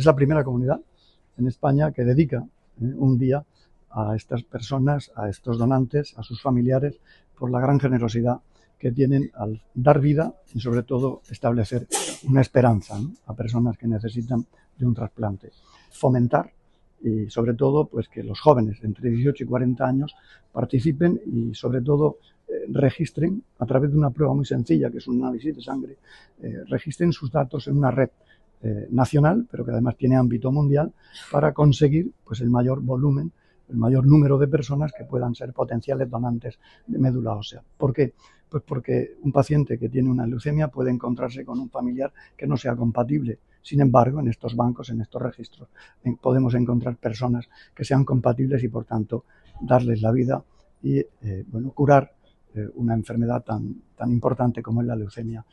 Es la primera comunidad en España que dedica un día a estas personas, a estos donantes, a sus familiares, por la gran generosidad que tienen al dar vida y sobre todo establecer una esperanza, ¿no?, a personas que necesitan de un trasplante. Fomentar y sobre todo pues que los jóvenes entre 18 y 40 años participen y sobre todo registren a través de una prueba muy sencilla, que es un análisis de sangre, registren sus datos en una red nacional, pero que además tiene ámbito mundial, para conseguir pues el mayor volumen, el mayor número de personas que puedan ser potenciales donantes de médula ósea. ¿Por qué? Pues porque un paciente que tiene una leucemia puede encontrarse con un familiar que no sea compatible. Sin embargo, en estos bancos, en estos registros, podemos encontrar personas que sean compatibles y, por tanto, darles la vida y curar una enfermedad tan importante como es la leucemia